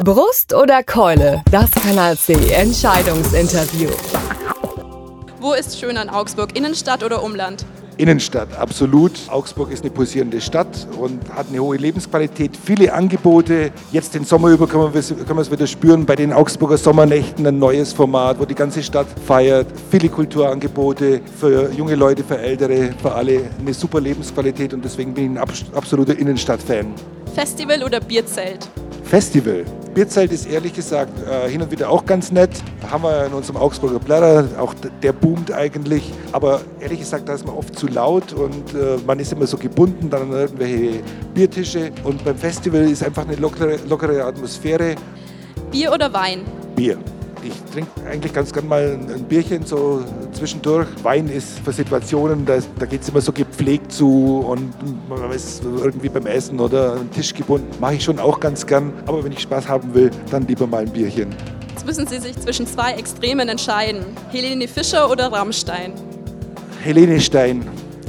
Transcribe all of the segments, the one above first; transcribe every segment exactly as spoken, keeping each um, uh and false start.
Brust oder Keule? Das Kanal C Entscheidungsinterview. Wo ist schöner in Augsburg? Innenstadt oder Umland? Innenstadt, absolut. Augsburg ist eine pulsierende Stadt und hat eine hohe Lebensqualität, viele Angebote. Jetzt den Sommer über können wir, können wir es wieder spüren bei den Augsburger Sommernächten, ein neues Format, wo die ganze Stadt feiert. Viele Kulturangebote für junge Leute, für Ältere, für alle. Eine super Lebensqualität und deswegen bin ich ein absoluter Innenstadt-Fan. Festival oder Bierzelt? Festival. Bierzelt ist ehrlich gesagt äh, hin und wieder auch ganz nett. Da haben wir in unserem Augsburger Blätter, auch der boomt eigentlich. Aber ehrlich gesagt, da ist man oft zu laut und äh, man ist immer so gebunden dann an irgendwelche Biertische. Und beim Festival ist einfach eine lockere, lockere Atmosphäre. Bier oder Wein? Bier. Ich trinke eigentlich ganz gern mal ein Bierchen so zwischendurch. Wein ist für Situationen, da, da geht es immer so gepflegt zu und man ist irgendwie beim Essen oder am Tisch gebunden. Mache ich schon auch ganz gern, aber wenn ich Spaß haben will, dann lieber mal ein Bierchen. Jetzt müssen Sie sich zwischen zwei Extremen entscheiden. Helene Fischer oder Rammstein? Helene Stein.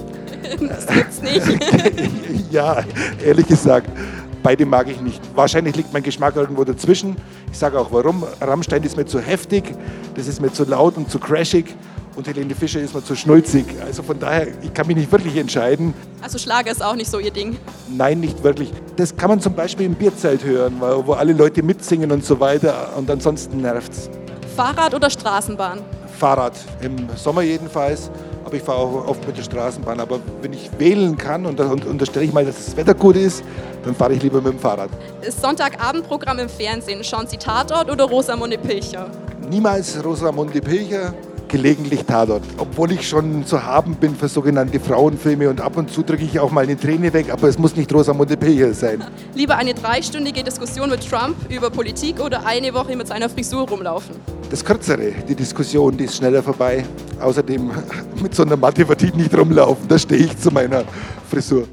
Das gibt's nicht. Ja, ehrlich gesagt. Beide mag ich nicht. Wahrscheinlich liegt mein Geschmack irgendwo dazwischen. Ich sage auch warum. Rammstein ist mir zu heftig, das ist mir zu laut und zu crashig und Helene Fischer ist mir zu schnulzig. Also von daher, ich kann mich nicht wirklich entscheiden. Also Schlager ist auch nicht so Ihr Ding? Nein, nicht wirklich. Das kann man zum Beispiel im Bierzelt hören, wo alle Leute mitsingen und so weiter und ansonsten nervt's. Fahrrad oder Straßenbahn? Fahrrad, im Sommer jedenfalls. Aber ich fahre auch oft mit der Straßenbahn. Aber wenn ich wählen kann und, und unterstelle ich mal, dass das Wetter gut ist, dann fahre ich lieber mit dem Fahrrad. Das Sonntagabendprogramm im Fernsehen. Schauen Sie Tatort oder Rosamunde Pilcher? Niemals Rosamunde Pilcher, gelegentlich Tatort. Obwohl ich schon zu haben bin für sogenannte Frauenfilme und ab und zu drücke ich auch mal eine Träne weg, aber es muss nicht Rosamunde Pilcher sein. Lieber eine dreistündige Diskussion mit Trump über Politik oder eine Woche mit seiner Frisur rumlaufen? Das Kürzere, die Diskussion, die ist schneller vorbei. Außerdem mit so einer Matte würde ich nicht rumlaufen, da stehe ich zu meiner Frisur.